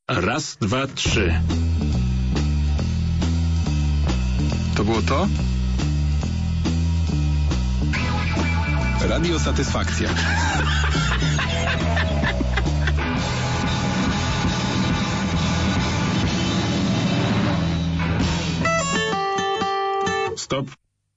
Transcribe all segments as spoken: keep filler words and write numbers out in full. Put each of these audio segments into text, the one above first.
Raz, dwa, trzy. To było to? Radio Satysfakcja. Stop.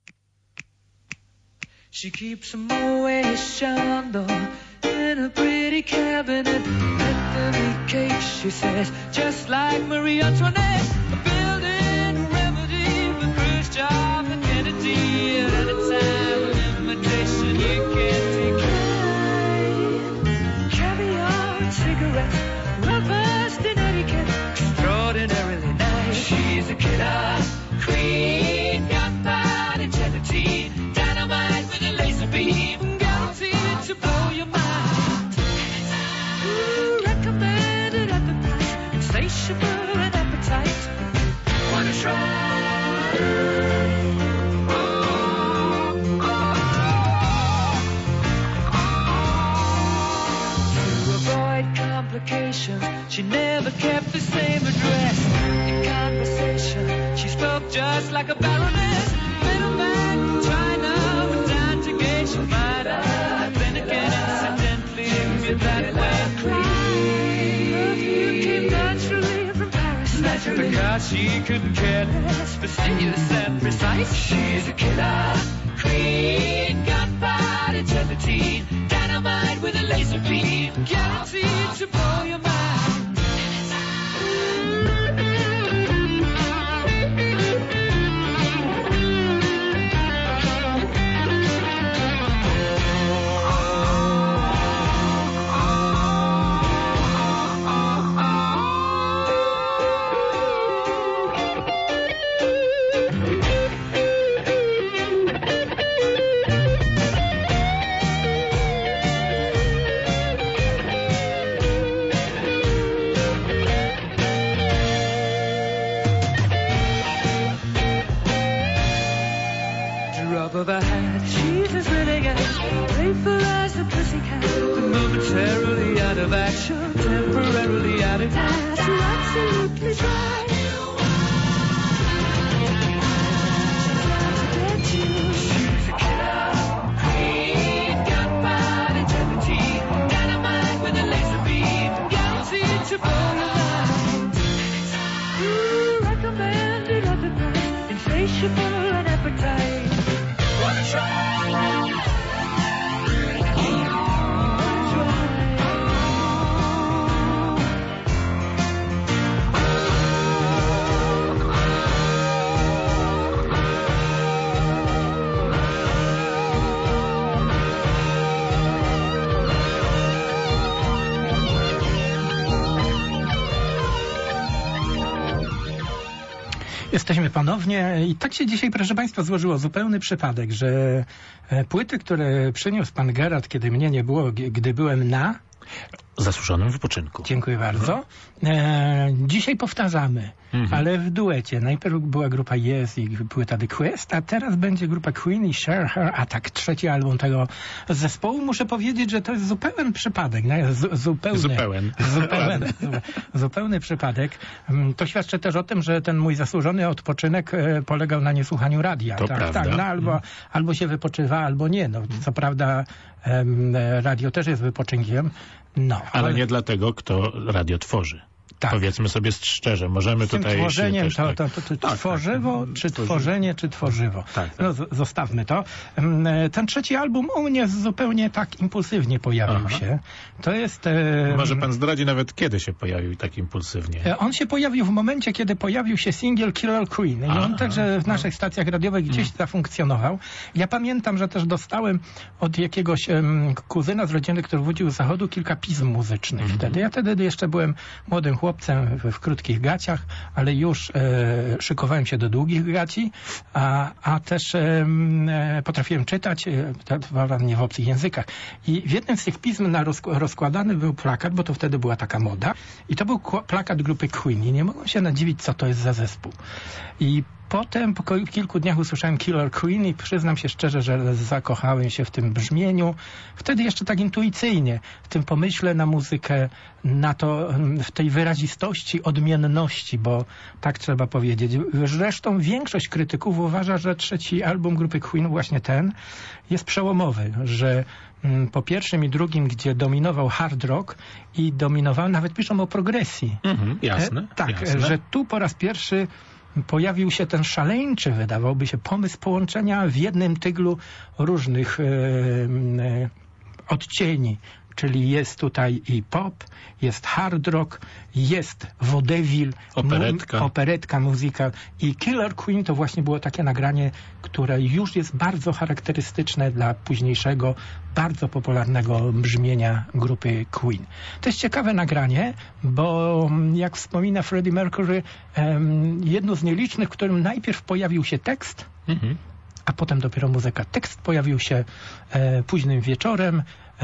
She keeps a Moet Chandon in a pretty cabinet. Anthony cake, she says, just like Marie Antoinette. A building remedy for Khrushchev and Kennedy. At any time of imitation, you can't decline. Caviar and cigarettes, well versed in etiquette, extraordinarily nice. She's a killer queen, gunpowder integrity, dynamite with a laser beam, guaranteed to blow your mind. Ooh, recommended at the price, insatiable in appetite. Wanna try? Oh, oh, oh. To avoid complications, she never kept the same address. In conversation, she spoke just like a baroness. Middleman from China went down to gauge your might have been again incidentally with that way. Perfume came naturally from Paris, naturally, because she couldn't care less, fastidious and precise. She's a killer queen, gunpowder integrity, dynamite with a laser beam, guaranteed to blow your mind. Of a hat, she's as living as playful as a pussycat, but momentarily out of action, temporarily out of gas, you're absolutely dry. She's out to get you. She's a killer queen, gunpowder integrity, dynamite with a laser beam, guaranteed to blow your mind. Ooh, recommended at the price, insatiable and appetite. Wanna try? Jesteśmy ponownie i tak się dzisiaj, proszę Państwa, złożyło zupełny przypadek, że płyty, które przyniósł pan Gerard, kiedy mnie nie było, gdy byłem na zasłużonym wypoczynku. Dziękuję bardzo. E, dzisiaj powtarzamy, mhm. ale w duecie. Najpierw była grupa Yes i płyta The Quest, a teraz będzie grupa Queen i Share Her Attack, trzeci album tego zespołu. Muszę powiedzieć, że to jest zupełny przypadek. Nie? Z, zupełny, zupełny. Zupełny, zupełny przypadek. To świadczy też o tym, że ten mój zasłużony odpoczynek polegał na niesłuchaniu radia. To tak, prawda. tak, no, albo, mhm. albo się wypoczywa, albo nie. No, co prawda em, radio też jest wypoczynkiem. No, ale, ale nie dlatego, kto radio tworzy. Tak. Powiedzmy sobie szczerze, możemy z tym tutaj... tworzeniem, też, to, tak. to, to, to tak, tworzywo, tak. czy Tworzywo. tworzenie, czy tworzywo. Tak, tak. No, z, zostawmy to. Ten trzeci album u mnie zupełnie tak impulsywnie pojawił Aha. się. To jest... E, Może pan zdradzi nawet, kiedy się pojawił tak impulsywnie? On się pojawił w momencie, kiedy pojawił się singiel Killer Queen. I Aha, on także w naszych stacjach radiowych gdzieś hmm. zafunkcjonował. Ja pamiętam, że też dostałem od jakiegoś um, kuzyna z rodziny, który wrócił z zachodu, kilka pism muzycznych hmm. wtedy. Ja wtedy jeszcze byłem młodym chłopcem w, w krótkich gaciach, ale już e, szykowałem się do długich gaci, a, a też e, potrafiłem czytać, e, nie w obcych językach. I w jednym z tych pism na roz, rozkładany był plakat, bo to wtedy była taka moda, i to był plakat grupy Queen. I nie mogłem się nadziwić, co to jest za zespół. I Potem po kilku dniach usłyszałem Killer Queen i przyznam się szczerze, że zakochałem się w tym brzmieniu. Wtedy jeszcze tak intuicyjnie, w tym pomyśle na muzykę, na to, w tej wyrazistości, odmienności, bo tak trzeba powiedzieć. Zresztą większość krytyków uważa, że trzeci album grupy Queen, właśnie ten, jest przełomowy, że po pierwszym i drugim, gdzie dominował hard rock i dominował, nawet piszą o progresji. Mhm, jasne. E, tak, jasne. że tu po raz pierwszy pojawił się ten szaleńczy, wydawałoby się, pomysł połączenia w jednym tyglu różnych e, e, odcieni. Czyli jest tutaj i pop, jest hard rock, jest vaudeville, operetka. Mu, operetka, muzyka. I Killer Queen to właśnie było takie nagranie, które już jest bardzo charakterystyczne dla późniejszego, bardzo popularnego brzmienia grupy Queen. To jest ciekawe nagranie, bo jak wspomina Freddie Mercury, um, jedno z nielicznych, w którym najpierw pojawił się tekst, mhm. a potem dopiero muzyka. Tekst pojawił się e, późnym wieczorem,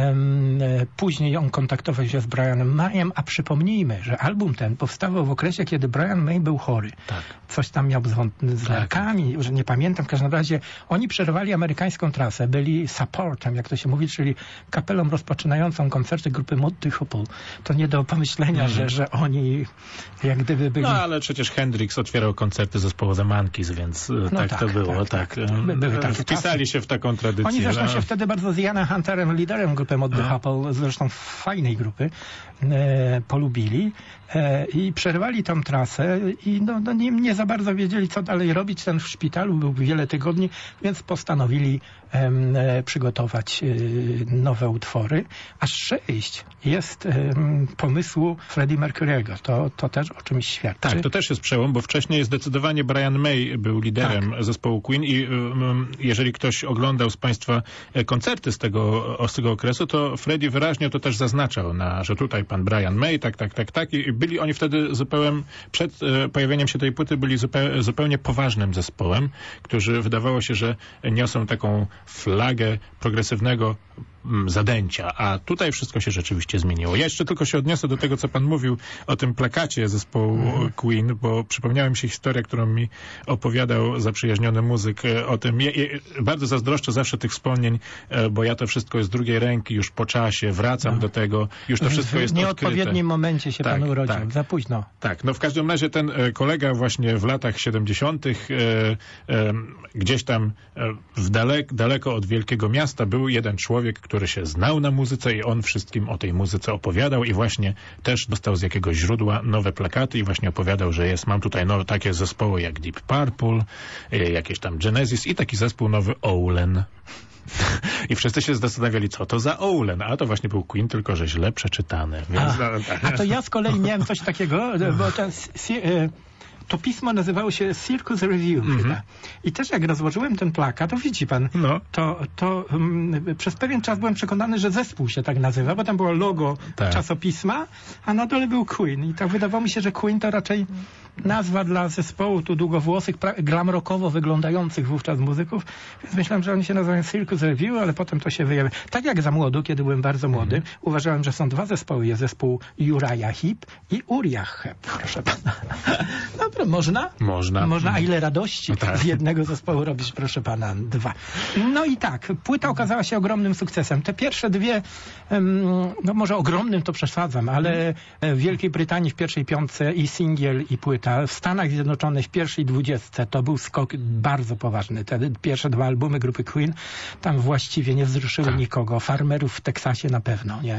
później on kontaktował się z Brianem Mayem, a przypomnijmy, że album ten powstawał w okresie, kiedy Brian May był chory. Tak. Coś tam miał z, z nerkami, że nie pamiętam. W każdym razie oni przerwali amerykańską trasę, byli supportem, jak to się mówi, czyli kapelą rozpoczynającą koncerty grupy Muddy Hoople. To nie do pomyślenia, mm. że, że oni jak gdyby byli... No ale przecież Hendrix otwierał koncerty zespołu The Monkees, więc no tak, tak to było. Tak, tak. tak. Były takie Wpisali czasy. się w taką tradycję. Oni zresztą no. się wtedy bardzo z Ianem Hunterem, liderem grupy Muddy Hoople, zresztą fajnej grupy, e, polubili e, i przerwali tam trasę i no, no nie, nie za bardzo wiedzieli, co dalej robić. Ten w szpitalu był wiele tygodni, więc postanowili e, przygotować e, nowe utwory. Aż sześć jest e, pomysłu Freddie Mercury'ego. To, to też o czymś świadczy. Tak, to też jest przełom, bo wcześniej zdecydowanie Brian May był liderem tak. zespołu Queen i um, jeżeli ktoś oglądał z Państwa koncerty z tego, z tego okresu, to Freddie wyraźnie to też zaznaczał, na, że tutaj pan Brian May, tak, tak, tak, tak. I byli oni wtedy zupełnie, przed e, pojawieniem się tej płyty, byli zupełnie, zupełnie poważnym zespołem, którzy wydawało się, że niosą taką flagę progresywnego zadęcia, a tutaj wszystko się rzeczywiście zmieniło. Ja jeszcze tylko się odniosę do tego, co pan mówił o tym plakacie zespołu mm. Queen, bo przypomniała mi się historia, którą mi opowiadał zaprzyjaźniony muzyk o tym. Ja, ja bardzo zazdroszczę zawsze tych wspomnień, bo ja to wszystko jest z drugiej ręki, już po czasie, wracam no. do tego, już to wszystko jest odkryte. W nieodpowiednim momencie się tak, pan urodził, tak. za późno. Tak, no w każdym razie ten kolega właśnie w latach siedemdziesiątych e, e, gdzieś tam w dalek, daleko od wielkiego miasta był jeden człowiek, który się znał na muzyce i on wszystkim o tej muzyce opowiadał i właśnie też dostał z jakiegoś źródła nowe plakaty i właśnie opowiadał, że jest, mam tutaj nowe takie zespoły jak Deep Purple, jakieś tam Genesis i taki zespół nowy Oulen. I wszyscy się zastanawiali, co to za Oulen, a to właśnie był Queen, tylko że źle przeczytany. Więc a, a to ja z kolei miałem coś takiego, bo ten... To pismo nazywało się Circus Review mm-hmm. chyba. I też jak rozłożyłem ten plakat, to widzi pan, no. to, to um, przez pewien czas byłem przekonany, że zespół się tak nazywa, bo tam było logo tak. czasopisma, a na dole był Queen. I tak wydawało mi się, że Queen to raczej nazwa dla zespołu tu długowłosych, glam rockowo wyglądających wówczas muzyków, więc myślałem, że oni się nazywają Circus Review, ale potem to się wyjawi. Tak jak za młodu, kiedy byłem bardzo młody, mm-hmm. uważałem, że są dwa zespoły. Jest zespół Uriah Heep i Uriah Heep, proszę pana. Dobra, można? Można. Można, a ile radości no tak. z jednego zespołu robić, proszę pana, dwa. No i tak, płyta okazała się ogromnym sukcesem. Te pierwsze dwie, no może ogromnym to przesadzam, ale w Wielkiej Brytanii w pierwszej piątce i singiel i płyta. W Stanach Zjednoczonych w pierwszej dwudziestce to był skok bardzo poważny. Te pierwsze dwa albumy grupy Queen tam właściwie nie wzruszyły tak. nikogo. Farmerów w Teksasie na pewno, nie?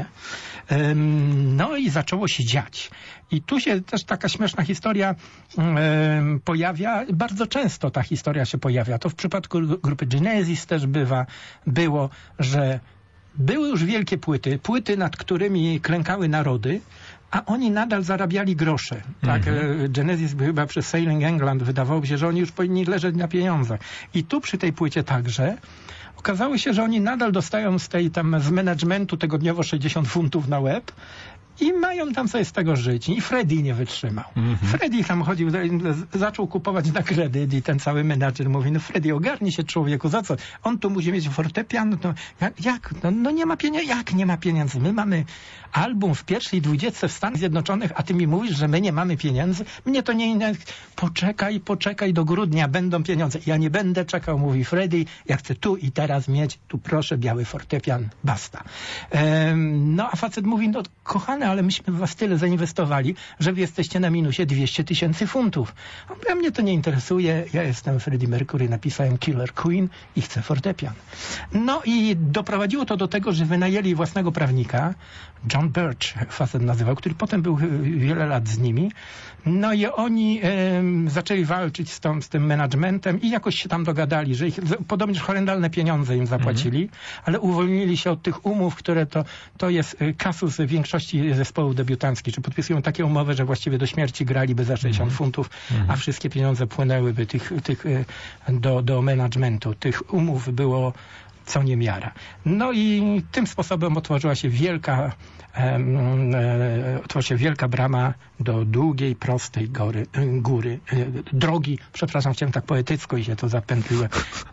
No i zaczęło się dziać. I tu się też taka śmieszna historia um, pojawia. Bardzo często ta historia się pojawia. To w przypadku grupy Genesis też bywa, było, że były już wielkie płyty, płyty, nad którymi klękały narody, a oni nadal zarabiali grosze. Tak? Mm-hmm. Genesis chyba przez Sailing England wydawało się, że oni już powinni leżeć na pieniądzach. I tu przy tej płycie także okazało się, że oni nadal dostają z tej tam z managementu tygodniowo sześćdziesiąt funtów na łeb i mają tam sobie z tego żyć. I Freddie nie wytrzymał. Mm-hmm. Freddie tam chodził, zaczął kupować na kredyt i ten cały menadżer mówi, no Freddie, ogarnij się człowieku, za co? On tu musi mieć fortepian, no jak? jak? No, no nie ma pieniędzy. Jak nie ma pieniędzy? My mamy album w pierwszej dwudziestce w Stanach Zjednoczonych, a ty mi mówisz, że my nie mamy pieniędzy? Mnie to nie... Poczekaj, poczekaj do grudnia, będą pieniądze. Ja nie będę czekał, mówi Freddie, ja chcę tu i teraz mieć, tu proszę, biały fortepian, basta. Ehm, no a facet mówi, no kochany, ale myśmy w was tyle zainwestowali, że wy jesteście na minusie dwieście tysięcy funtów. A mnie to nie interesuje, ja jestem Freddie Mercury, napisałem Killer Queen i chcę fortepian. No i doprowadziło to do tego, że wynajęli własnego prawnika, John Birch facet nazywał, który potem był wiele lat z nimi. No i oni e, zaczęli walczyć z, tą, z tym managementem i jakoś się tam dogadali, że ich podobnież horrendalne pieniądze im zapłacili, mm-hmm. ale uwolnili się od tych umów, które to, to jest kasus większości zespołów debiutanckich, czy podpisują takie umowy, że właściwie do śmierci graliby za sześćdziesiąt mm-hmm. funtów, mm-hmm. a wszystkie pieniądze płynęłyby tych, tych, do, do managementu. Tych umów było co niemiara. No i tym sposobem otworzyła się wielka um, e, otworzyła się wielka brama do długiej, prostej gory, góry, e, drogi, przepraszam, chciałem tak poetycko i się to zapętliłem.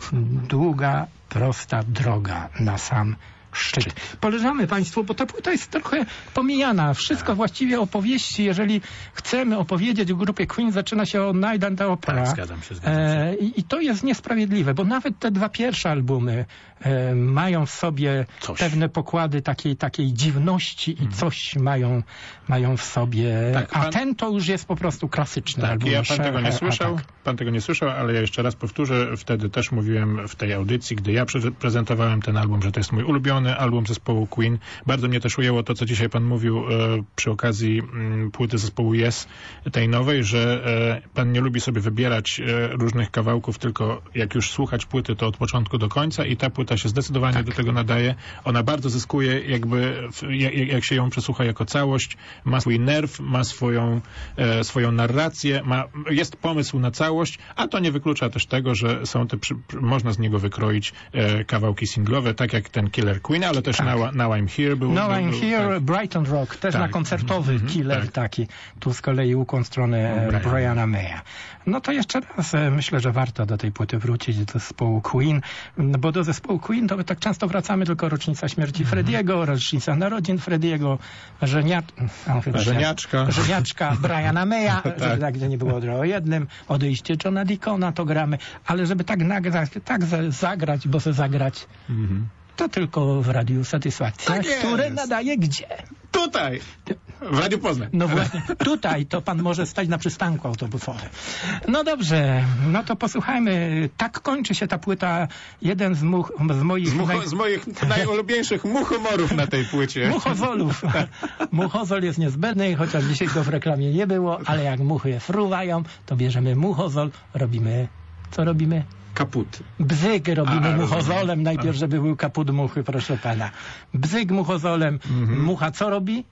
Długa, prosta droga na sam szczyt. Poleżamy państwu, bo ta płyta jest trochę pomijana. Wszystko właściwie opowieści, jeżeli chcemy opowiedzieć w grupie Queen, zaczyna się od Night and the Opera. Tak, zgadzam się. Zgadzam się. E, i, I to jest niesprawiedliwe, bo nawet te dwa pierwsze albumy e, mają w sobie coś. Pewne pokłady takiej, takiej dziwności i mm. coś mają, mają w sobie. Tak, a pan... ten to już jest po prostu klasyczny tak, album. Ja pan tego nie słyszał, tak. pan tego nie słyszał, ale ja jeszcze raz powtórzę, wtedy też mówiłem w tej audycji, gdy ja pre- prezentowałem ten album, że to jest mój ulubiony album zespołu Queen. Bardzo mnie też ujęło to, co dzisiaj pan mówił e, przy okazji m, płyty zespołu Yes, tej nowej, że e, pan nie lubi sobie wybierać e, różnych kawałków, tylko jak już słuchać płyty, to od początku do końca i ta płyta się zdecydowanie tak. do tego nadaje. Ona bardzo zyskuje, jakby w, jak, jak się ją przesłucha jako całość, ma swój nerw, ma swoją, e, swoją narrację, ma, jest pomysł na całość, a to nie wyklucza też tego, że są te, przy, można z niego wykroić e, kawałki singlowe, tak jak ten Killer Queen, ale też tak. now, now I'm Here był. Now był, I'm był, Here, tak. Brighton Rock, też tak. na koncertowy mm-hmm, Killer tak. taki. Tu z kolei ukłon strony Brian. Briana Maya. No to jeszcze raz e, myślę, że warto do tej płyty wrócić, do zespołu Queen, no bo do zespołu Queen to my tak często wracamy, tylko rocznica śmierci mm-hmm. Frediego, rocznica narodzin Frediego, żenia... no, żeniaczka, żeniaczka Briana Maya, tak. żeby tak, gdzie nie było o jednym, odejście Johna Deacona, to gramy, ale żeby tak nagrać, tak zagrać, bo se zagrać mm-hmm. to tylko w Radiu Satysfakcja, tak które nadaje gdzie? Tutaj! W Radiu Poznań. No właśnie, tutaj to pan może stać na przystanku autobusowym. No dobrze, no to posłuchajmy. Tak kończy się ta płyta. Jeden z, much, z moich... Z, mucho, naj... z moich najulubieńszych muchomorów na tej płycie. Muchozolów. Muchozol jest niezbędny, chociaż dzisiaj go w reklamie nie było, ale jak muchy fruwają, to bierzemy muchozol, robimy... Co robimy? Kaput. Bzyk robimy A, muchozolem. A. Najpierw, żeby był kaput muchy, proszę pana. Bzyk muchozolem. Mhm. Mucha co robi?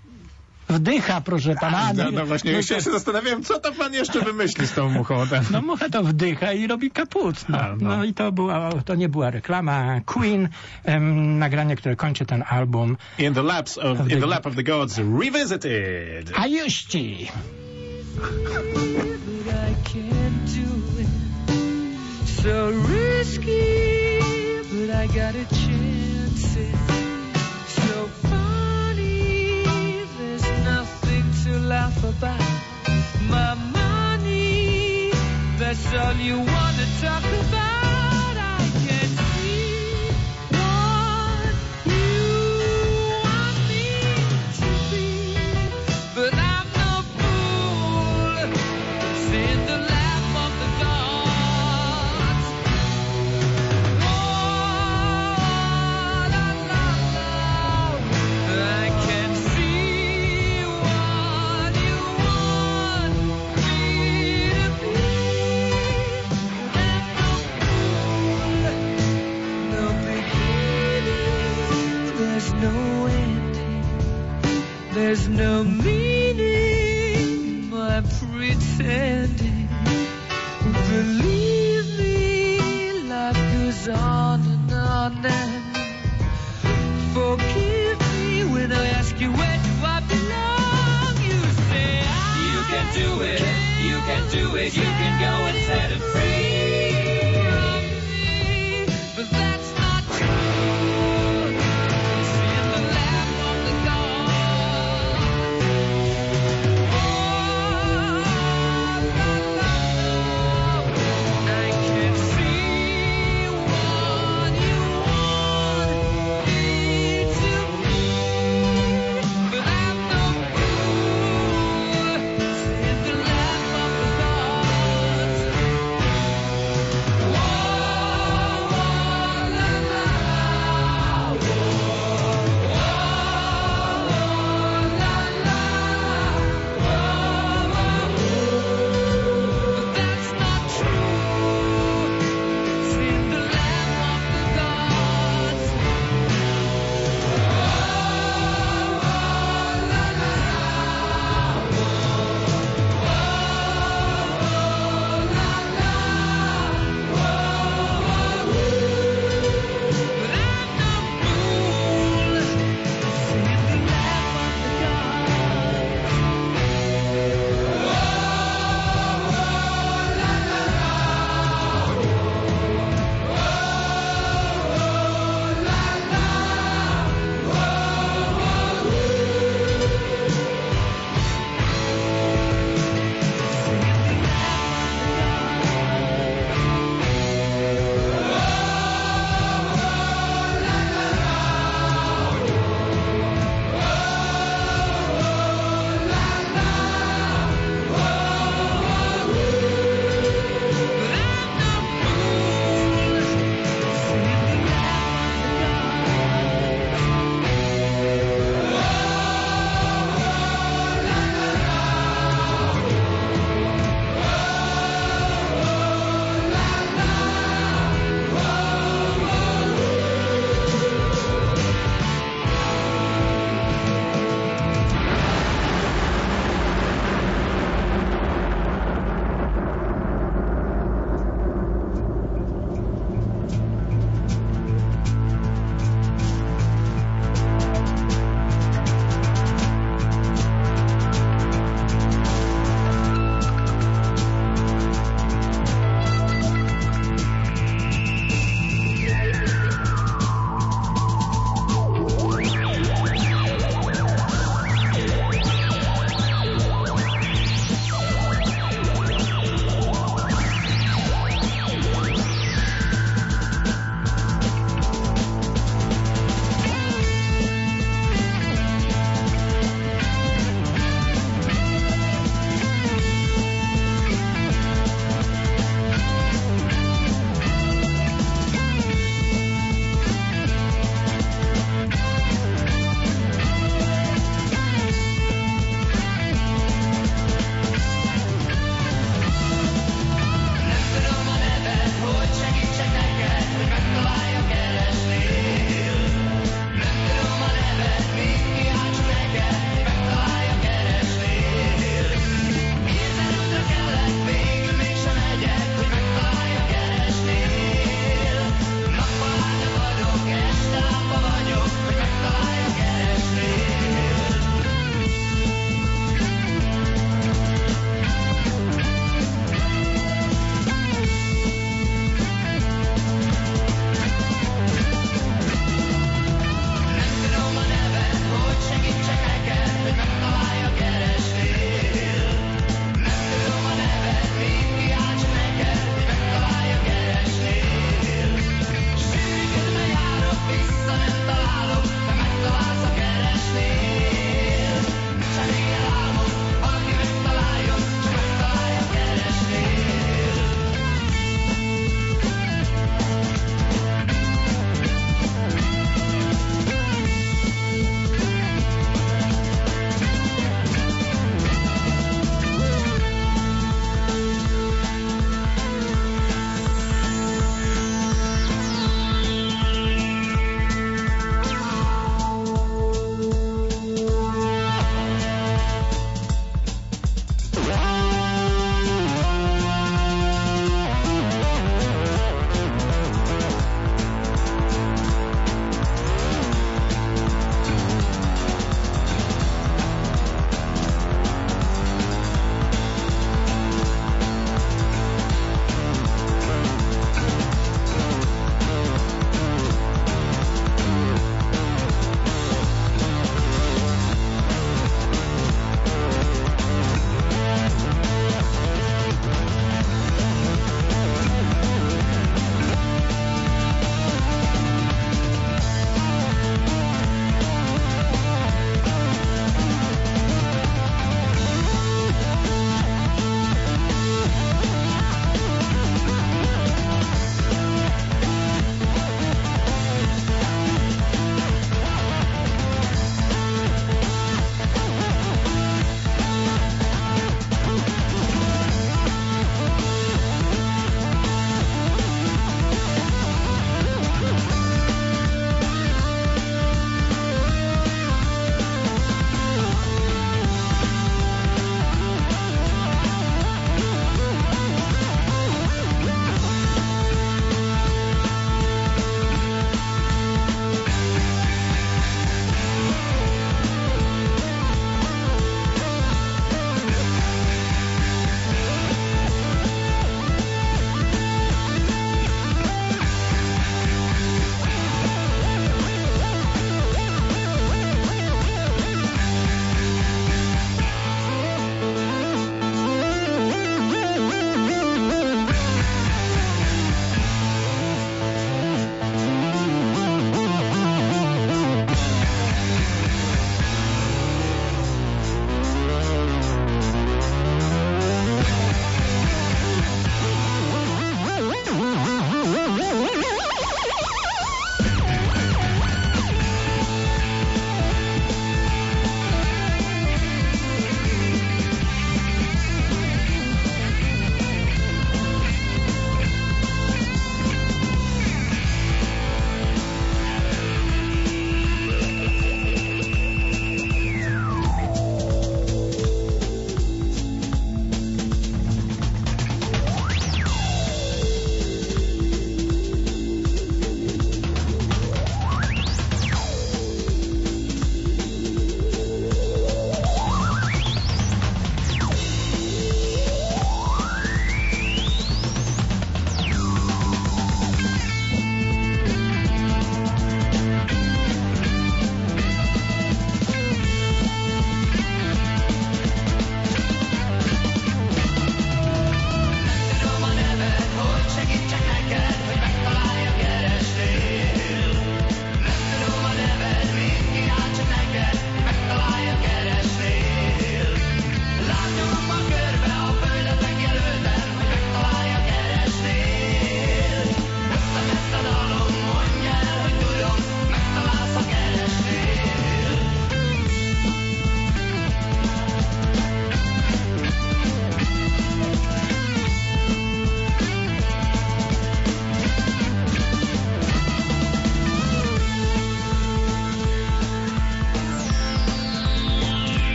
Wdycha, proszę pana. A, no, no właśnie, no, ja się zastanawiałem, co to pan jeszcze wymyśli z tą muchą. Ten. No mucha to wdycha i robi kaput. No, A, no. no i to była, to nie była reklama. Queen, um, nagranie, które kończy ten album. In the laps of, of in the, the lap of the gods revisited. A juści. So risky, but I got a chance it. So funny, there's nothing to laugh about. My money, that's all you want to talk about. I can see what you want me to be, but I'm no fool. It's in the lap of the gods. There's no meaning in my pretending. where you can go and set him free from me. But that's not true. It's in the lap of the gods. Oh, la, la, la. I can see what you want me to be, but I'm no fool. It's in the lap of the gods.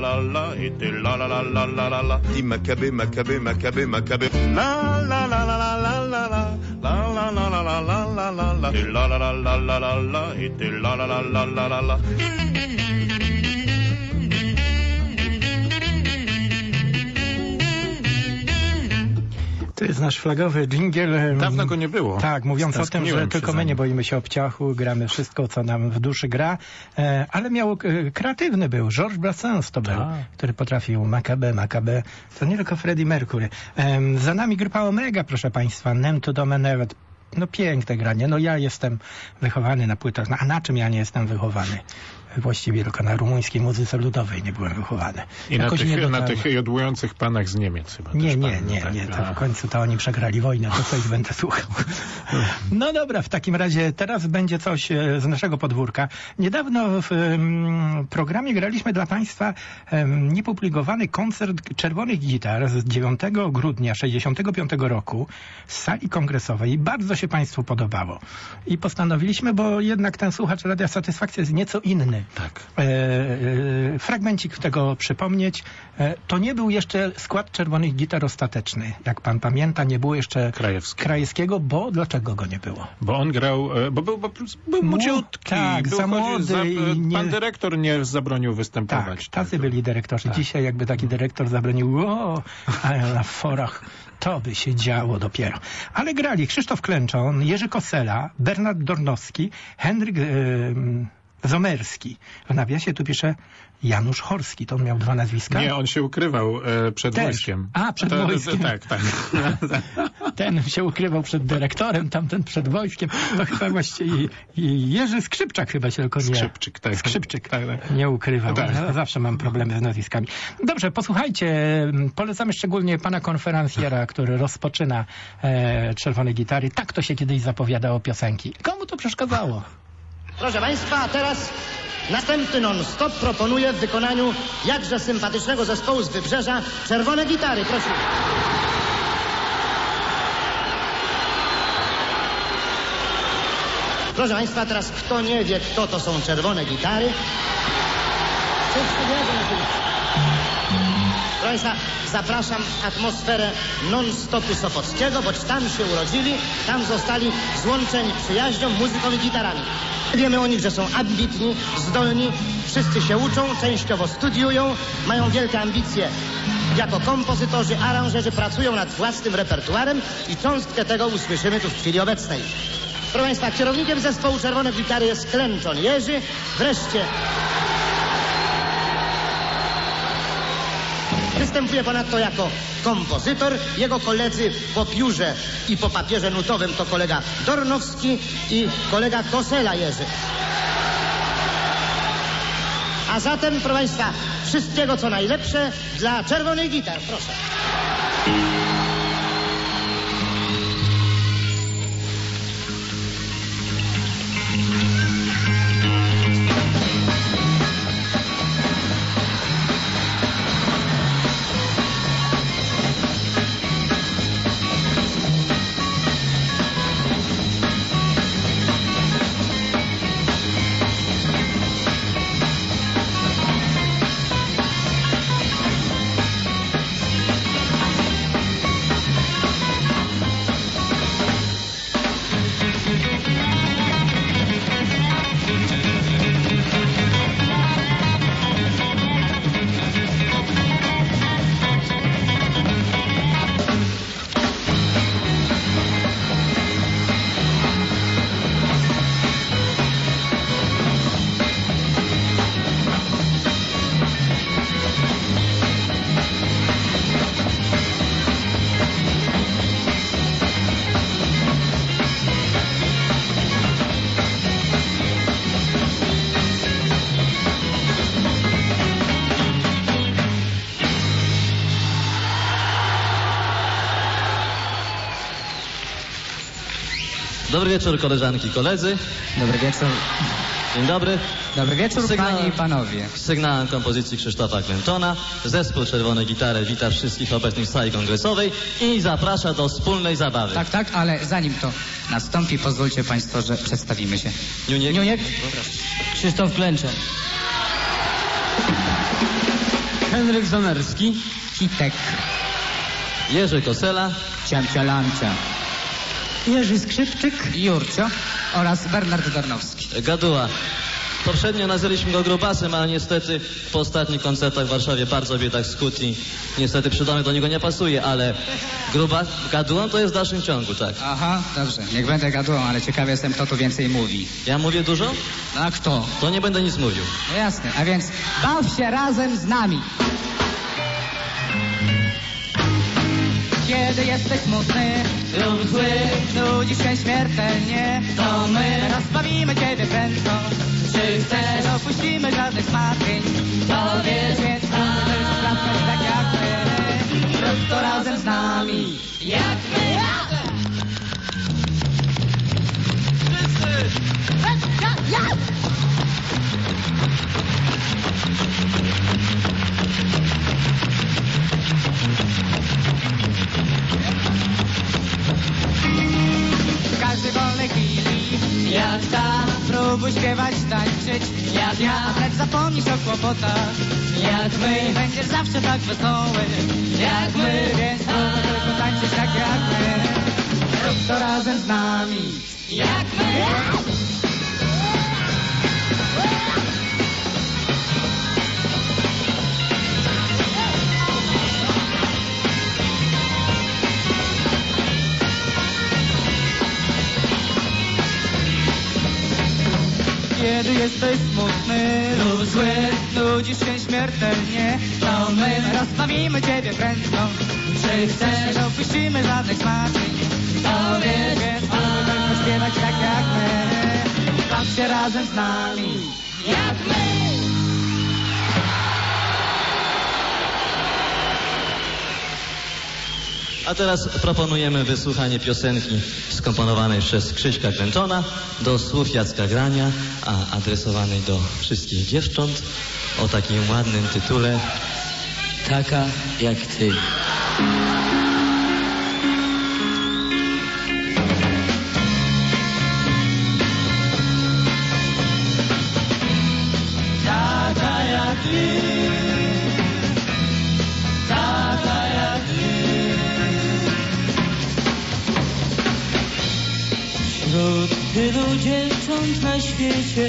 la la i ty la la la la la la la. I Maccabe, Maccabe, Maccabe, Maccabe. La la la la la la la la. La la la la la la la la la. Ty la la la la la la la i ty la la la la la la la. To jest nasz flagowy dżingiel. Dawno go nie było. Tak, mówiąc o tym, że tylko my nie boimy się obciachu, gramy wszystko, co nam w duszy gra, e, ale miał, e, kreatywny był. Georges Brassens to był, A. który potrafił Maccabe, Maccabe. To nie tylko Freddie Mercury. E, za nami grupa Omega, proszę Państwa, Nem to Domenevet. No piękne granie. No ja jestem wychowany na płytach. No, a na czym ja nie jestem wychowany? Właściwie tylko na rumuńskiej muzyce ludowej nie byłem wychowany. I na Jakoś tych, nie na tych jodłujących panach z Niemiec chyba. Nie, też nie, pan, nie, tak? nie. To w końcu to oni przegrali wojnę, to coś będę słuchał. No dobra, w takim razie teraz będzie coś e, z naszego podwórka. Niedawno w um, programie graliśmy dla Państwa um, niepublikowany koncert czerwonych gitar z dziewiątego grudnia sześćdziesiątego piątego roku z sali kongresowej i bardzo się Państwu podobało. I postanowiliśmy, bo jednak ten słuchacz Radia Satysfakcja jest nieco inny. Tak. E, e, fragmencik tego przypomnieć. E, to nie był jeszcze skład czerwonych gitar ostateczny. Jak pan pamięta, nie było jeszcze Krajewskiego. Krajewskiego, bo dlaczego go nie było? Bo on grał, e, bo był, bo był młodziutki. tak, był za chodził młody za, i nie- Pan dyrektor nie zabronił Tak, występować. tacy byli dyrektorzy. Tak. Dzisiaj jakby taki dyrektor zabronił, o, ale na forach to by się działo dopiero. Ale grali Krzysztof Klęczon, Jerzy Kosela, Bernard Dornowski, Henryk e, Zomerski. W nawiasie tu pisze Janusz Horski. To on miał dwa nazwiska? Nie, on się ukrywał e, przed Też. wojskiem. A, przed to, wojskiem. To, tak, tak. Ten się ukrywał przed dyrektorem, tamten przed wojskiem. To chyba właściwie i, i Jerzy Skrzypczak chyba się tylko nie... Skrzypczyk, tak. Skrzypczyk Tak, tak. nie ukrywał. Tak. Ja zawsze mam problemy z nazwiskami. Dobrze, posłuchajcie. Polecamy szczególnie pana konferencjera, który rozpoczyna e, czerwone gitary. Tak to się kiedyś zapowiadało piosenki. Komu to przeszkadzało? Proszę Państwa, a teraz następny non-stop proponuję w wykonaniu jakże sympatycznego zespołu z Wybrzeża Czerwone Gitary. Proszę. Proszę Państwa, teraz kto nie wie, kto to są Czerwone Gitary? Wszyscy wiedzą oczywiście. Proszę Państwa, zapraszam w atmosferę non-stopu sopockiego, boć tam się urodzili, tam zostali złączeni przyjaźnią, muzyką i gitarami. Wiemy o nich, że są ambitni, zdolni, wszyscy się uczą, częściowo studiują, mają wielkie ambicje jako kompozytorzy, aranżerzy, pracują nad własnym repertuarem i cząstkę tego usłyszymy tu w chwili obecnej. Proszę Państwa, kierownikiem zespołu Czerwone Gitary jest Klęczon Jerzy, wreszcie występuje ponadto jako kompozytor. Jego koledzy po piórze i po papierze nutowym to kolega Dornowski i kolega Kosela Jerzy. A zatem, proszę Państwa, wszystkiego co najlepsze dla Czerwonych Gitar. Proszę. Dobry wieczór, koleżanki i koledzy. Dobry wieczór. Dzień dobry. Dobry wieczór, Sygnał- panie i panowie. Sygnałem kompozycji Krzysztofa Klęczona. Zespół Czerwone Gitary wita wszystkich obecnych w sali kongresowej i zaprasza do wspólnej zabawy. Tak, tak, ale zanim to nastąpi, pozwólcie państwo, że przedstawimy się. Niuniek? Niuniek? Krzysztof Klęczon. Henryk Zanerski, Kitek, Jerzy Kosela, Ciamcialamcia, Jerzy Skrzypczyk, Jurcio oraz Bernard Darnowski. Gaduła. Poprzednio nazwaliśmy go grubasem, ale niestety po ostatnich koncertach w Warszawie bardzo biedak skut i niestety przydomek do niego nie pasuje, ale grubas, gadułą to jest w dalszym ciągu, tak. Aha, dobrze, niech będę gadułą, ale ciekawy jestem, kto tu więcej mówi. Ja mówię dużo? No a kto? To nie będę nic mówił. No jasne, a więc baw się razem z nami. Kiedy jesteś smutny lub zły, nudzisz się śmiertelnie, to my rozbawimy ciebie prędko. Czy chcesz, opuścimy żadnych zmartwień, to wiesz, więc możesz sprawdzać tak jak my. Rób to razem z nami, jak my. W każdej wolnej chwili, jak ta, próbuj śpiewać, tańczyć, jak ja, lecz zapomnisz o kłopotach, jak my, będziesz zawsze tak wesoły, jak my, więc próbuj tylko tańczyć tak jak my. Rób to razem z nami, jak my. Kiedy jesteś smutny lub zły, nudzisz się śmiertelnie, to my rozbawimy ciebie prędko. Czy chcesz, opuścimy żadnych zmartwień, to wiesz, więc spróbuj tylko śpiewać tak jak my. Baw się razem z nami, jak my. A teraz proponujemy wysłuchanie piosenki skomponowanej przez Krzyśka Klęczona do słów Jacka Grania, a adresowanej do wszystkich dziewcząt o takim ładnym tytule Taka jak ty. Taka jak ty, taka jak ty. Wśród tylu dziewcząt na świecie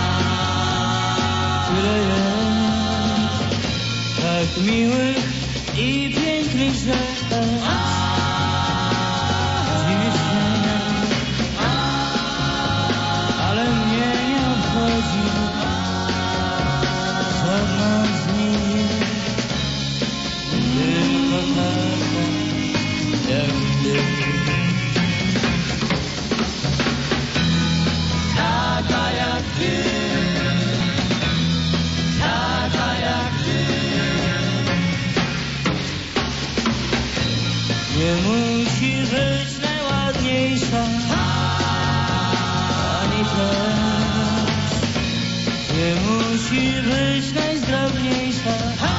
tyle jest tak miłych i pięknych, że dziwisz się, ale mnie nie obchodzi żadna z nich, tylko taka jak ty. Taka jak ty, taka jak ty. Nie musi być najładniejsza, ani też nie musi być najzdrowniejsza.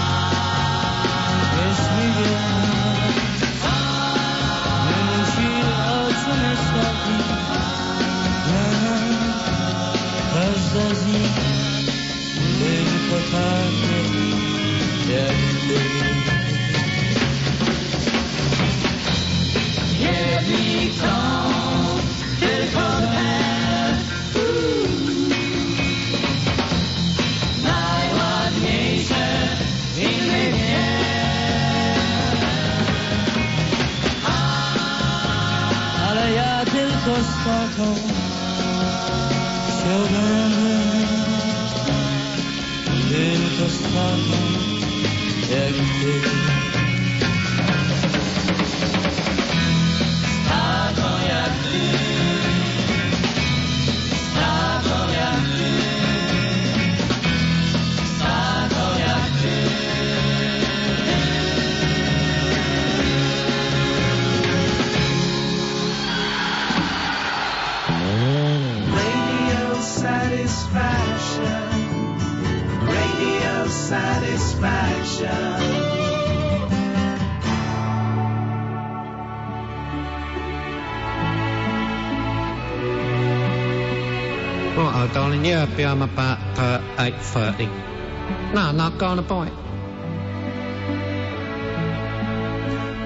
Wierz mi, wiem, nie musi oczu mieć takich. Każda z nich tylko takie jak ty. Jedni chcą tylko te najładniejsze, innych nie. Ale ja tylko z taką chciałbym tylko z taką jak ty. Z taką jak ty, z taką jak ty, z taką jak ty. Radio satisfaction, radio satisfaction. Oh, I don't yeah, be on my back, uh, eight thirty. No, not going to buy it.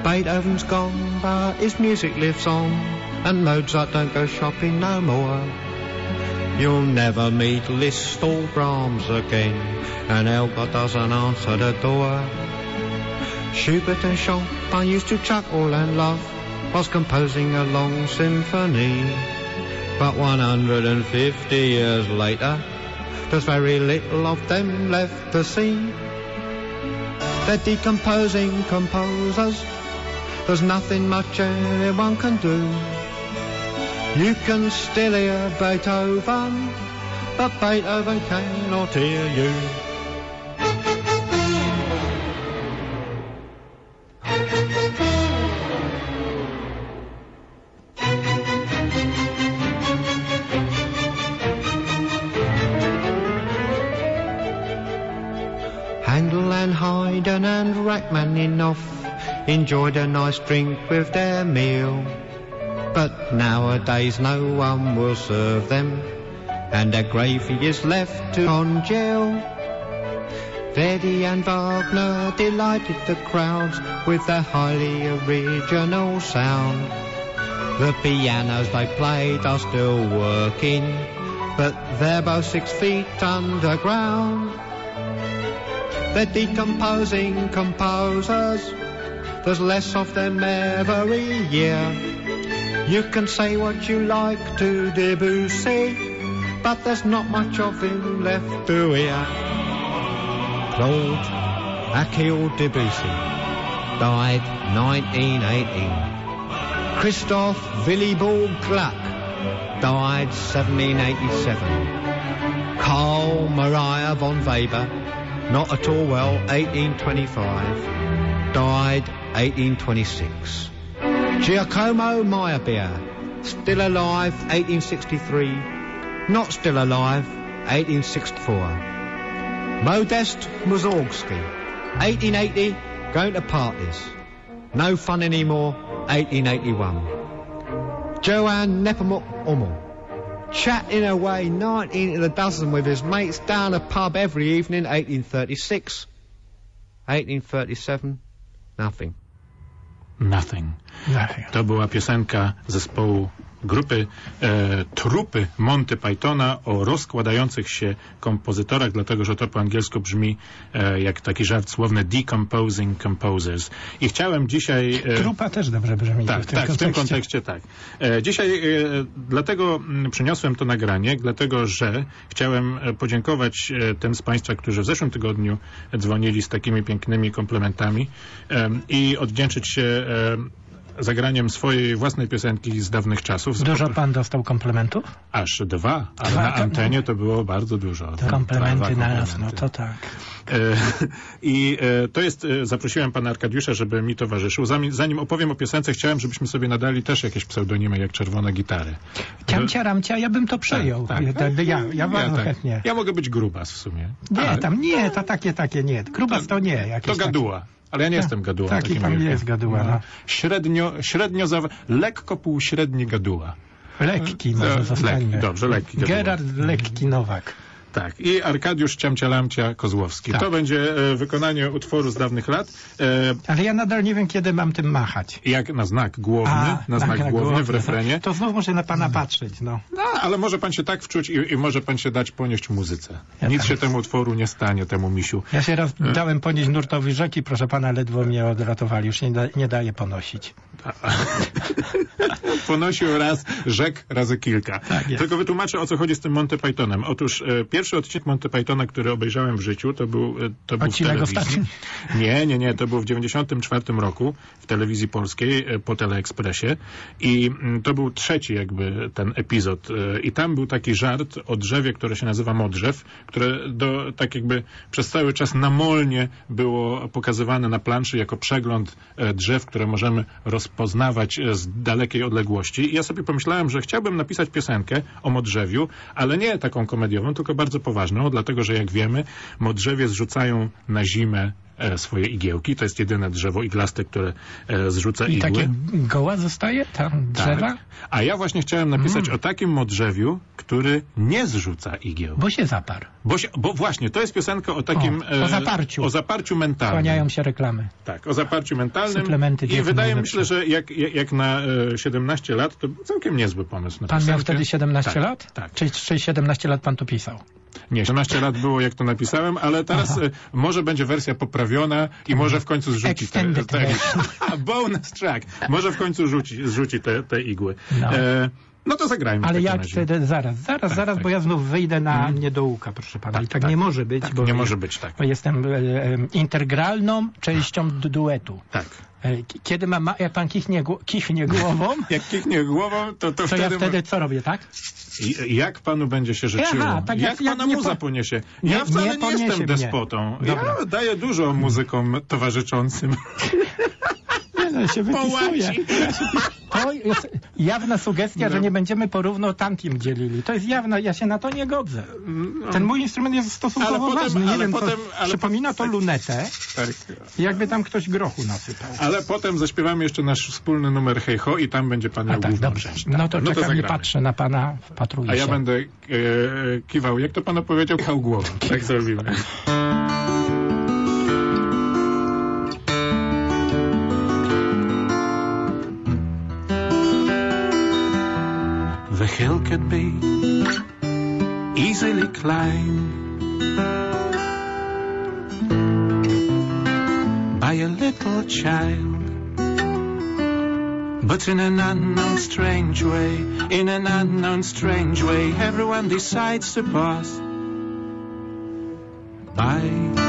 Beethoven's gone, but his music lives on, and Mozart don't go shopping no more. You'll never meet Liszt or Brahms again, and Elgar doesn't answer the door. Schubert and Chopin used to chuckle and laugh whilst composing a long symphony. But one hundred fifty years later, there's very little of them left to see. They're decomposing composers. There's nothing much anyone can do. You can still hear Beethoven, but Beethoven cannot hear you. Handel and Haydn and Rachmaninoff enjoyed a nice drink with their meal. But nowadays no one will serve them, and their gravy is left to congeal. Verdi and Wagner delighted the crowds with their highly original sound. The pianos they played are still working, but they're both six feet underground. They're decomposing composers. There's less of them every year. You can say what you like to Debussy, but there's not much of him left to hear. Claude Achille Debussy died nineteen eighteen. Christoph Willibald Gluck died seventeen eighty-seven. Carl Maria von Weber, not at all well, eighteen twenty-five, died eighteen twenty-six. Giacomo Meyerbeer, still alive, eighteen sixty-three. Not still alive, eighteen sixty-four. Modest Mussorgsky, eighteen eighty, going to parties. No fun anymore, eighteen eighty-one. Johann Nepomuk Hummel, chatting away nineteen to the dozen with his mates down a pub every evening, eighteen thirty-six. eighteen thirty-seven, nothing. Nothing. To była piosenka zespołu grupy e, trupy Monty Pythona o rozkładających się kompozytorach, dlatego że to po angielsku brzmi e, jak taki żart słowny decomposing composers. I chciałem dzisiaj... E, Trupa też dobrze brzmi. Tak, w tym tak, w tym kontekście tak. E, dzisiaj e, dlatego m, przyniosłem to nagranie, dlatego że chciałem podziękować e, tym z Państwa, którzy w zeszłym tygodniu dzwonili z takimi pięknymi komplementami e, i odwdzięczyć się e, zagraniem swojej własnej piosenki z dawnych czasów. Dużo pan dostał komplementów? Aż dwa, ale dwa, na antenie to było bardzo dużo. To komplementy na raz, no to tak. E, I e, to jest, e, zaprosiłem pana Arkadiusza, żeby mi towarzyszył. Zanim, zanim opowiem o piosence, chciałem, żebyśmy sobie nadali też jakieś pseudonimy, jak Czerwone Gitary. Ciamcia, ramcia, ja bym to przejął. Tak, tak. Ja, ja, ja bardzo tak. chętnie. Ja mogę być grubas w sumie. Nie, A, tam nie, to takie, takie nie. Grubas to nie. To gaduła. Ale ja nie tak, jestem gaduła. Taki tam wielkim. Jest gaduła. No. Średnio, średnio, za, lekko półśredni gaduła. Lekki może zostanie. Lekki, dobrze, lekki gaduła. Gerard Lekki Nowak. Tak. I Arkadiusz Ciamcia-Lamcia Kozłowski. Tak. To będzie e, wykonanie utworu z dawnych lat. E, Ale ja nadal nie wiem, kiedy mam tym machać. Jak na znak główny, A, na znak na główny w refrenie. To znów muszę na pana patrzeć, no. No, ale może pan się tak wczuć i, i może pan się dać ponieść muzyce. Ja Nic tak. się temu utworu nie stanie, temu misiu. Ja się raz e? dałem ponieść nurtowi rzeki, proszę pana, ledwo mnie odratowali. Już nie, da, nie daje ponosić. Ponosił raz rzek, razy kilka. Tak Tylko wytłumaczę, o co chodzi z tym Monty Pythonem. Otóż e, pierwszy odcinek Monty Pythona, który obejrzałem w życiu, to był, to był w telewizji. Nie, nie, nie. To był w dziewięćdziesiątym czwartym roku w telewizji polskiej e, po Teleekspresie i m, to był trzeci jakby ten epizod. E, I tam był taki żart o drzewie, które się nazywa modrzew, które do, tak jakby przez cały czas namolnie było pokazywane na planszy jako przegląd e, drzew, które możemy rozpoznawać e, z dalekiej odległości. I ja sobie pomyślałem, że chciałbym napisać piosenkę o modrzewiu, ale nie taką komediową, tylko bardzo poważną, dlatego że jak wiemy, modrzewie zrzucają na zimę e, swoje igiełki. To jest jedyne drzewo iglaste, które e, zrzuca I igły. takie goła zostaje tam drzewa? Tak. A ja właśnie chciałem napisać Mm. o takim modrzewiu, który nie zrzuca igieł. Bo się zaparł. Bo, się, bo właśnie, to jest piosenka o takim... O, o zaparciu. O zaparciu mentalnym. Kłaniają się reklamy. Tak, o zaparciu mentalnym. Suplementy I diety wydaje mi najlepsze. się, że jak, jak, jak na e, siedemnaście lat, to całkiem niezły pomysł na Pan piosenkę. miał wtedy siedemnaście tak, lat? Tak. Czy, czy siedemnaście lat pan to pisał? Nie, siedemnaście lat było, jak to napisałem, ale teraz e, może będzie wersja poprawiona i może w końcu zrzuci te... Extended te version. bonus track. Może w końcu rzuci, zrzuci te, te igły. No. E, no to zagrajmy. w Ale takim jak razie. wtedy, zaraz, zaraz, Tak, zaraz, tak. bo ja znów wyjdę na Mhm. niedoułka, proszę pana. Tak, I tak, tak. nie może być, Tak, bo, nie może być, tak. bo jestem e, e, integralną częścią du- duetu. Tak. E, k- Kiedy ma, ma, jak pan kichnie, gło- kichnie głową, Jak kichnie głową, to, to, to wtedy... ja wtedy co robię, tak? I- Jak panu będzie się życzyło? Aha, tak jak jak- jak pana nie muza po- poniesie? nie- Ja wcale nie nie, poniesie jestem mnie. despotą. Dobra. Ja daję dużo muzykom towarzyszącym. Nie, no, się wypisuje. Połaci. Ja się pis- To jest jawna sugestia, No. że nie będziemy porówno tantim dzielili. To jest jawna, ja się na to nie godzę. Ten mój instrument jest stosunkowo Ale potem- ważny. Nie ale wiem, potem- to ale przypomina to tak. lunetę, Tak. jakby tam ktoś grochu nasypał. Ale potem zaśpiewamy jeszcze nasz wspólny numer Hej Ho i tam będzie pan A miał tak, główną dobrze. część. No to No to czekam i zagramy. patrzę na pana, wpatruję A ja się. będę e, kiwał, jak to pan opowiedział, kiwał głową. Tak zrobimy. The hill could be easily climbed by a little child, but in an unknown strange way, in an unknown strange way, everyone decides to pass by.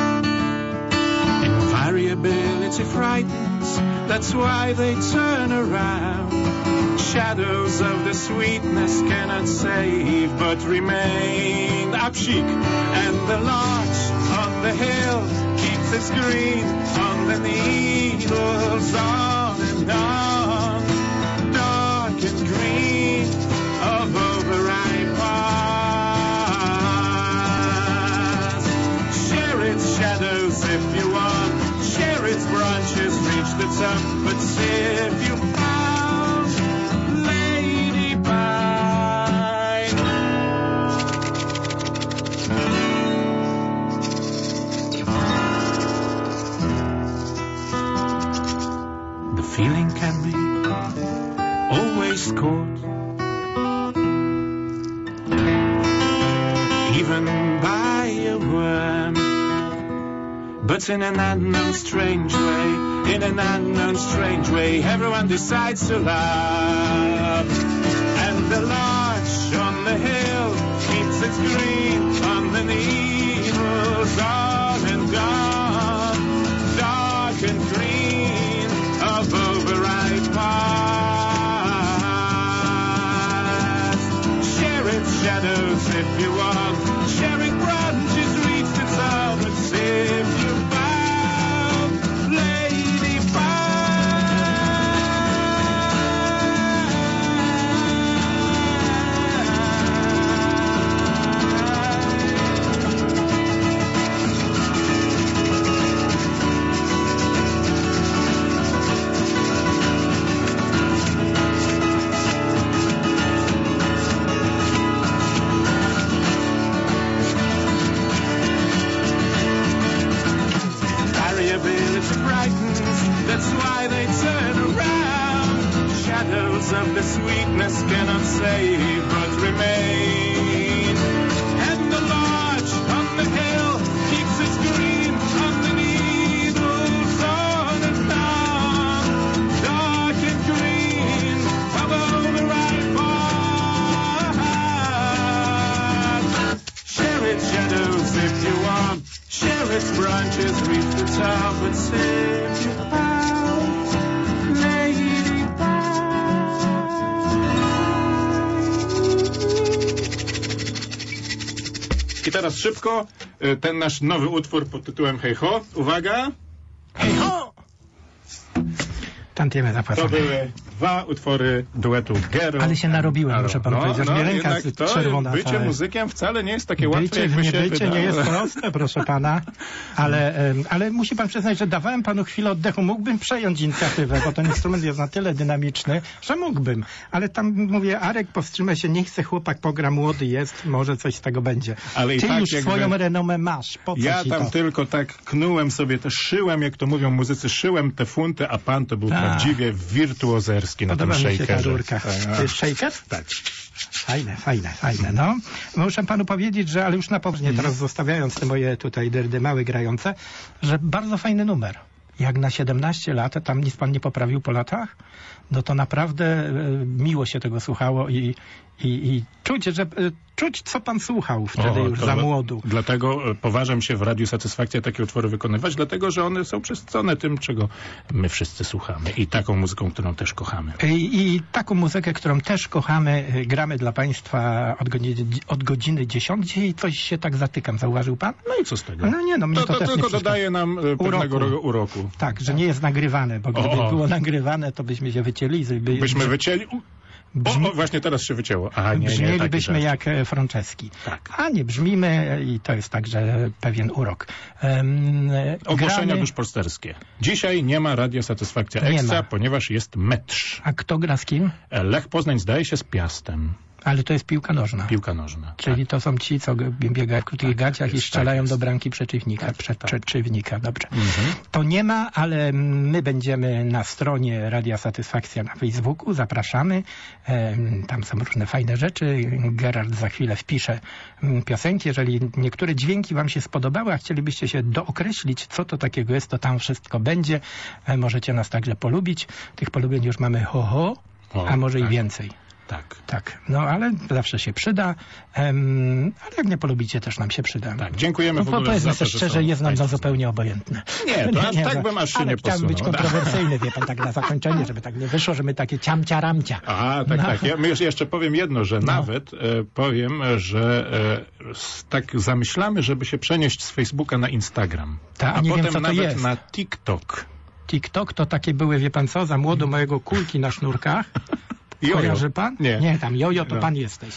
Invariability frightens, that's why they turn around. Shadows of the sweetness cannot save but remain. Up chic, and the larch on the hill keeps its green on the needles, on and on, dark and green of overripe past. Share its shadows if you want, share its branches, reach the top, but if you found Lady Pine. The feeling can be always caught, even by a worm, but in an unknown strange way, in an unknown strange way, everyone decides to laugh. And the larch on the hill keeps its green on the needles, on and on, dark and green of overripe past. Share its shadows if you want, sharing branches reach the top, and if you found Lady Variability frightens, that's why they turn around. Shadows of the sweetness cannot save but remain. And the larch on the hill keeps its green on the needles, on and on, dark and green of overripe past. Share its shadows if you want, share its branches, reach the top, and save you found Lady I teraz szybko y, ten nasz nowy utwór pod tytułem Hej Ho. Uwaga! Hej ho! Tantiemy To zapłacone. były dwa utwory duetu Gero. Ale się narobiłem, Aro. muszę panu no, powiedzieć, aż no, mnie ręka jednak to czerwona. bycie całe. muzykiem wcale nie jest takie łatwe, Bycie, jakby nie się bycie wydało. nie jest proste, proszę pana, ale, em, ale musi pan przyznać, że dawałem panu chwilę oddechu. Mógłbym przejąć inicjatywę, bo ten instrument jest na tyle dynamiczny, że mógłbym. Ale tam mówię, Arek, powstrzymaj się, niech se chłopak pogra, młody jest, może coś z tego będzie. Ale i Ty tak już jakby- swoją renomę masz, po co Ja ci tam to? tylko tak knułem sobie, też szyłem, jak to mówią muzycy, szyłem te funty, a pan to był Tak. prawdziwie wirtuozerski na tym Podoba mi się ta shakerze. rurka. Tak, To jest shaker? tak. Fajne, fajne, fajne, no. Muszę panu powiedzieć, że, ale już na poważnie, teraz zostawiając te moje tutaj dyrdymały grające, że bardzo fajny numer. Jak na siedemnaście lat, tam nic pan nie poprawił po latach, no to naprawdę e, miło się tego słuchało i, i, i czuć, że e, czuć, co pan słuchał wtedy O, już to za dla- młodu. Dlatego e, poważam się w Radiu Satysfakcja takie utwory wykonywać, dlatego, że one są przesycone tym, czego my wszyscy słuchamy i taką muzyką, którą też kochamy. I, I taką muzykę, którą też kochamy, y, gramy dla państwa od godziny, od godziny dziesiątej i coś się tak zatykam, zauważył pan? No i co z tego? No nie, no mnie To, to, to też nie tylko przeszkadza. dodaje nam e, pewnego Uroku. ro- uroku. Tak, że nie jest nagrywane, bo gdyby O. było nagrywane, to byśmy się wycięli. By, Byśmy wycięli... U- Brzmi- O, o, właśnie teraz się wycięło. Aha, nie, nie, taki brzmielibyśmy żart. jak e, Franceski. Tak. A nie brzmimy i to jest także pewien urok. Um, Ogłoszenia gramy... duszpasterskie. Dzisiaj nie ma Radia Satysfakcja Nie Ekstra, ma. ponieważ jest mecz. A kto gra z kim? Lech Poznań zdaje się z Piastem. Ale to jest piłka nożna. Piłka nożna. Czyli to są ci, co g- biegają w krótkich gaciach i jest, strzelają tak do jest. bramki przeciwnika. Tak, prze, tak. Przeciwnika, dobrze. Mhm. To nie ma, ale my będziemy na stronie Radia Satysfakcja na Facebooku. Zapraszamy. Em, Tam są różne fajne rzeczy. Gerard za chwilę wpisze mm, piosenki. Jeżeli niektóre dźwięki wam się spodobały, a chcielibyście się dookreślić, co to takiego jest, to tam wszystko będzie. E, Możecie nas także polubić. Tych polubień już mamy ho, ho, O, a może tak. i więcej. Tak. Tak, no ale zawsze się przyda, em, ale jak nie polubicie, też nam się przyda. Tak, dziękujemy No w po, ogóle powiedzmy za to, sobie że szczerze, są jest nam to państwo. zupełnie obojętne. Nie, to aż tak bym aż się ale nie chciałem być posunął. kontrowersyjny, wie pan, tak na zakończenie, żeby tak nie wyszło, że my takie ciamcia ramcia. A, tak, No. tak. Ja my jeszcze powiem jedno, że nawet e, powiem, że e, s- tak zamyślamy, żeby się przenieść z Facebooka na Instagram. Ta, a nie wiem, potem co to nawet jest. na TikTok. TikTok to takie były, wie pan co, za młodo mojego kulki na sznurkach. Jojo. Kojarzy pan? Nie. Nie, tam jojo to No. pan jesteś.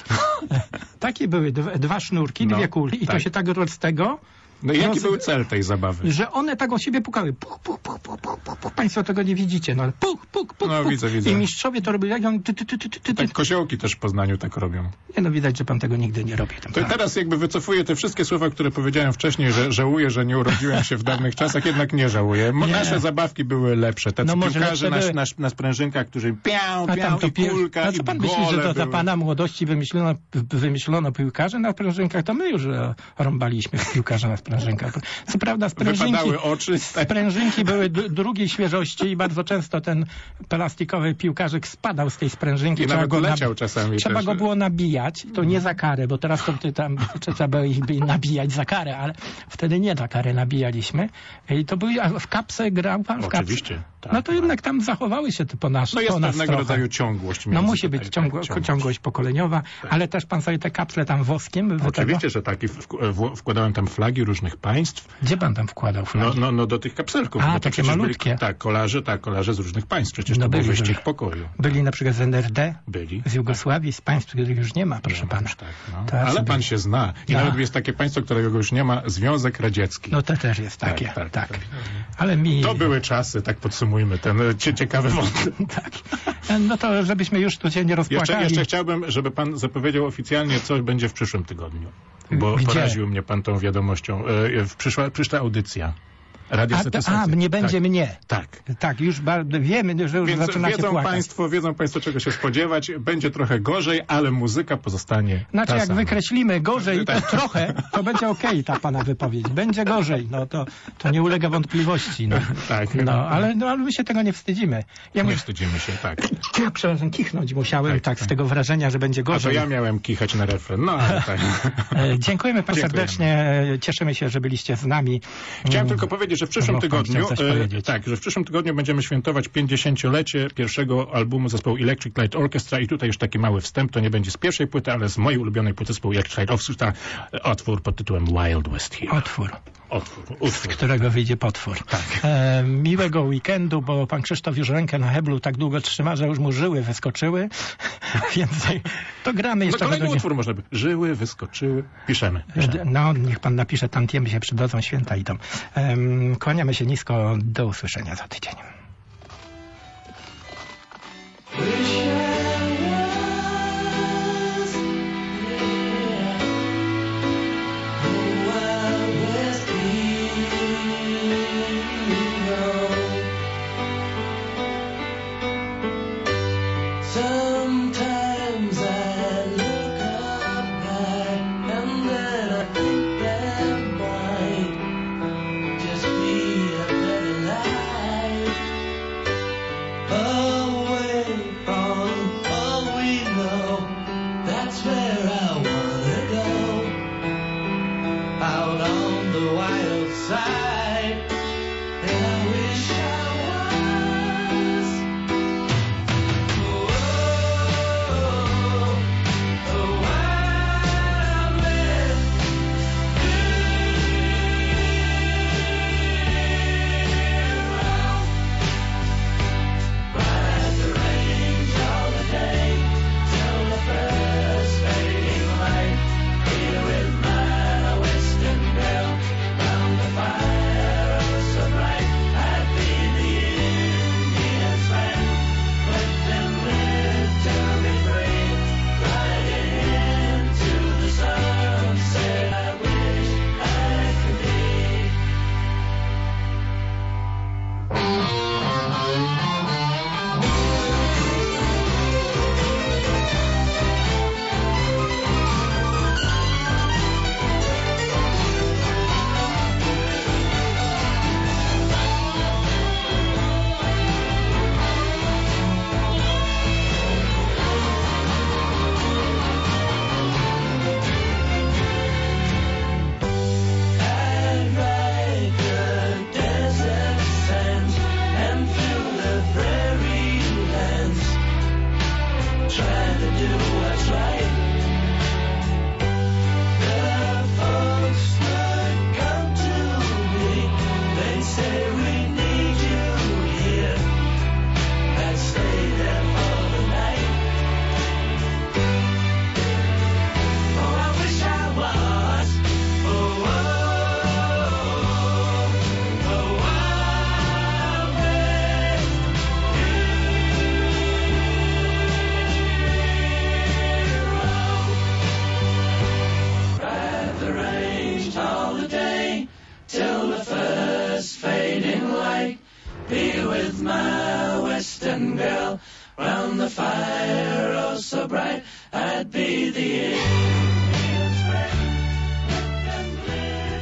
Takie były dwa, dwa sznurki, No, dwie kulki i to tak. się tak z tego... No i jaki roz- był cel tej zabawy? Że one tak o siebie pukały. Puch, puch, puch, puch, puch, puch, puch. Państwo tego nie widzicie, no ale puk, puk, puk, No, puk. widzę, widzę. I mistrzowie to robili, jak on ty, ty, ty, ty, ty, ty. Tak koziołki też w Poznaniu tak robią. Nie no, widać, że pan tego nigdy nie robi. Tam, To teraz jakby wycofuję te wszystkie słowa, które powiedziałem wcześniej, że żałuję, że nie urodziłem się w dawnych czasach, jednak nie żałuję. Mo- Nie. Nasze zabawki były lepsze. Tacy No może piłkarze lepsze na, były. na, na sprężynkach, którzy piał, A piał tam to i pier... kulka A co i pan gole myśli, że to za były. pana młodości wymyślono, wymyślono piłkarze na sprężynkach? To my już e, rąbaliśmy w piłkarza na sprężynkach. Co prawda sprężynki, Wypadały oczy. sprężynki były d- drugiej świeżości i bardzo często ten plastikowy piłkarzyk spadał z tej sprężynki. I Trzeba nawet go leciał czasami Trzeba też. go było nabijać, to nie za karę, bo teraz to ty tam trzeba było ich by nabijać za karę, ale wtedy nie za karę nabijaliśmy. I to były, a w kapsę grał pan w kapsę? Oczywiście. Tak, No to jednak tam zachowały się te po nas, No jest po nas pewnego trochę. rodzaju ciągłość. No między musi tutaj, być tak, ciągło, ciągłość. ciągłość pokoleniowa, ale też pan sobie te kapsle tam woskiem wy Oczywiście, tego? że tak. I w, w, wkładałem tam flagi różnych państw. Gdzie pan tam wkładał flagi? No, no, no do tych kapselków. A, bo to takie przecież malutkie. Byli, tak, kolarze, tak, kolarze z różnych państw. Przecież No to był byli, wyścig byli. pokoju. Byli na przykład z N R D, Byli. z Jugosławii, z państw, których już nie ma, proszę Nie, pana. już tak, no. To ja Ale sobie- pan się zna. I Ja. nawet jest takie państwo, którego już nie ma, Związek Radziecki. No to też jest takie, Tak, tak. tak, tak. Ale mi... To były czasy, tak podsumujmy ten e, cie- ciekawy wątek. Tak. No to żebyśmy już tu się nie rozpłakali. Jeszcze, jeszcze chciałbym, żeby pan zapowiedział oficjalnie, co będzie w przyszłym tygodniu. Bo Gdzie? poraził mnie pan tą wiadomością. E, w przyszła, przyszła audycja. Radio A, a Satysfakcja. nie będzie tak. mnie. Tak. Tak, już bardzo wiemy, że już Więc zaczynacie wiedzą płakać. państwo, wiedzą państwo, czego się spodziewać. Będzie trochę gorzej, ale muzyka pozostanie Znaczy, ta jak sama. wykreślimy gorzej to Tak. trochę, to będzie okej ta pana wypowiedź. Będzie gorzej, no to, to nie ulega wątpliwości. No. Tak. No, ale, no, ale my się tego nie wstydzimy. Ja Nie muszę, wstydzimy się, tak. ja, przepraszam, kichnąć musiałem, tak, Tak, z tak. tego wrażenia, że będzie A to gorzej. ja miałem kichać na refren. No, ale tak. E, Dziękujemy pan Dziękujemy. serdecznie. Cieszymy się, że byliście z nami. Chciałem Mm. tylko powiedzieć, że w przyszłym Może pan tygodniu, chciał coś e, powiedzieć. tak, że w przyszłym tygodniu będziemy świętować pięćdziesięciolecie pierwszego albumu zespołu Electric Light Orchestra i tutaj już taki mały wstęp, to nie będzie z pierwszej płyty, ale z mojej ulubionej płyty zespołu Electric Light Orchestra, e, otwór pod tytułem Wild West Here. Otwór. Otwór, z utwór. którego wyjdzie potwór. Tak. E, miłego weekendu, bo pan Krzysztof już rękę na heblu tak długo trzyma, że już mu żyły wyskoczyły. Więcej to gramy No jeszcze. kolejny według- utwór można by. Żyły, wyskoczyły. Piszemy. piszemy. No, niech pan napisze, tantiemy się przydadzą, święta idą. Um, kłaniamy się nisko, do usłyszenia za tydzień. Sometimes I look up high and then I think that might just be a better life, away from all we know. That's where I wanna go, out on the wild side, and I wish I was. Be with my western girl round the fire, oh so bright, I'd be the end.